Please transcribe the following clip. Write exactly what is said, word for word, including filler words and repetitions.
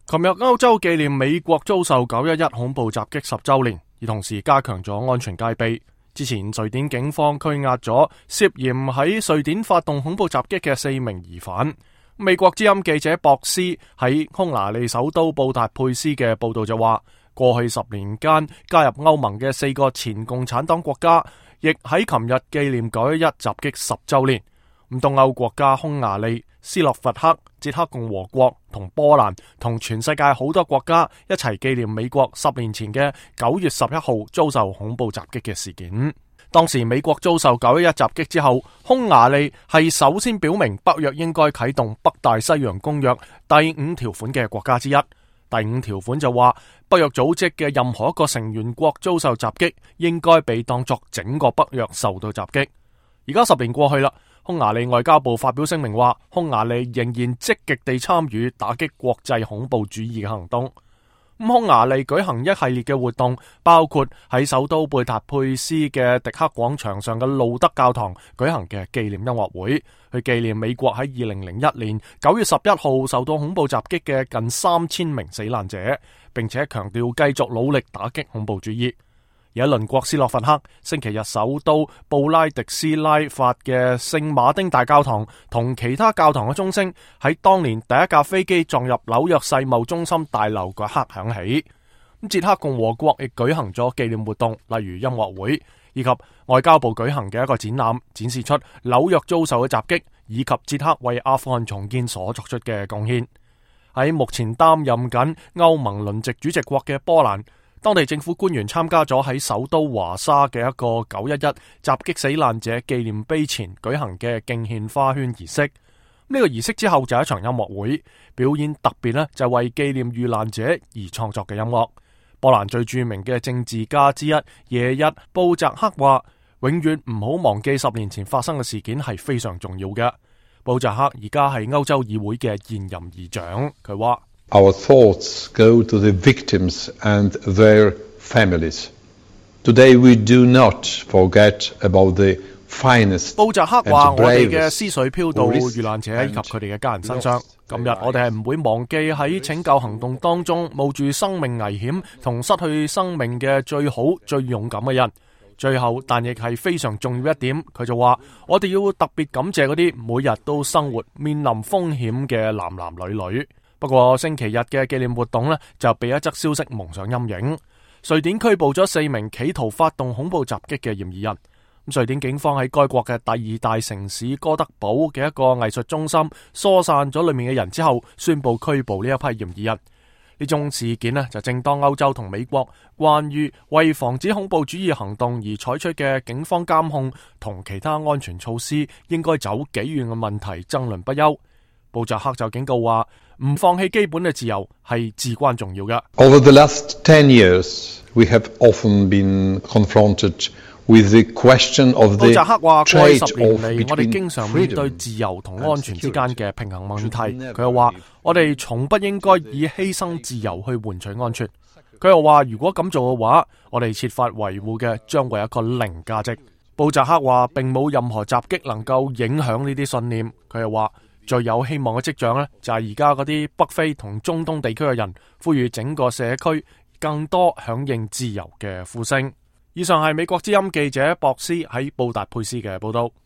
琴日歐洲紀念美國遭受九一一恐怖襲擊十週年，而同時加強咗安全戒備。之前瑞典警方拘押咗涉嫌喺瑞典發動恐怖襲擊嘅四名疑犯。美國之音記者博斯喺匈牙利首都布達佩斯嘅報道就話，過去十年間加入歐盟嘅四個前共產黨國家，亦喺琴日紀念九一一襲擊十週年。咁東歐國家匈牙利、斯洛伐克、捷克共和國同波蘭同全世界好多國家一齊紀念美國十年前嘅九月十一號遭受恐怖襲擊嘅事件。當時美國遭受九一一襲擊之後，匈牙利係首先表明北約應該啟動北大西洋公約第五條款嘅國家之一。第五條款就話，北約組織嘅任何一個成員國遭受襲擊，應該被當作整個北約受到襲擊。而家十年過去啦，匈牙利外交部發表聲明話，匈牙利仍然積極地參與打擊國際恐怖主義嘅行動。咁匈牙利舉行一系列嘅活動，包括喺首都貝塔佩斯嘅迪克廣場上嘅路德教堂舉行嘅紀念音樂會，去紀念美國喺二零零一年九月十一號受到恐怖襲擊嘅近三千名死難者，並且強調繼續努力打擊恐怖主義。而喺鄰國斯洛伐克，星期日首都布拉迪斯拉發嘅聖馬丁大教堂同其他教堂嘅鐘聲喺當年第一架飛機撞入紐約世貿中心大樓嗰刻響起。咁捷克共和國亦舉行咗紀念活動，例如音樂會，以及外交部舉行嘅一個展覽，展示出紐約遭受嘅襲擊以及捷克為阿富汗重建所作出嘅貢獻。喺目前擔任緊歐盟輪值主席國嘅波蘭，當地政府官員參加咗喺首都華沙嘅一個九一一襲擊死難者紀念碑前舉行嘅敬獻花圈儀式。呢個儀式之後就係一場音樂會，表演特別呢就係為紀念遇難者而創作嘅音樂。波蘭最著名嘅政治家之一耶日布扎克話，永遠唔好忘記十年前發生嘅事件係非常重要嘅。布扎克而家係歐洲議會嘅現任議長，佢話 Our thoughts go to the victims and their families. Today we do not forget about the finest. 布扎克話：我哋嘅思緒飄到遇難者以及佢哋嘅家人身上。今日我哋係唔會忘記喺拯救行動當中冒住生命危險同失去生命嘅最好最勇敢嘅人。最後，但亦係非常重要一點，佢就話：我哋要特別感謝嗰啲每日都生活面臨風險嘅男男女女。不過星期日嘅紀念活動呢，就被一則消息蒙上陰影。瑞典拘捕咗四名企圖發動恐怖襲擊嘅嫌疑人。瑞典警方喺該國嘅第二大城市哥德堡嘅一個藝術中心疏散咗裏面嘅人之後，宣布拘捕呢一批嫌疑人。呢種事件呢，就正當歐洲同美國關於為防止恐怖主義行動而採取嘅警方監控同其他安全措施應該走幾遠嘅問題爭論不休。布扎克就警告話，唔放棄基本嘅自由係至關重要嘅。 Over the last ten years, we have often been confronted with the question of the 布扎克話，過去十年 trade-off 嚟，我哋 between 經常面對 freedom 自由同安全之間嘅平衡問題。 security. 佢又話，我哋從不應該以犧牲自由去換取安全。佢又話，如果咁做嘅話，我哋設法維護嘅將會有一個零價值。布扎克話，並冇任何襲擊能夠影響呢啲信念。佢又話，最有希望嘅跡象呢，就係而家嗰啲北非同中東地區嘅人呼籲整個社區更多響應自由嘅呼聲。以上係美國之音記者博斯喺布達佩斯嘅報道。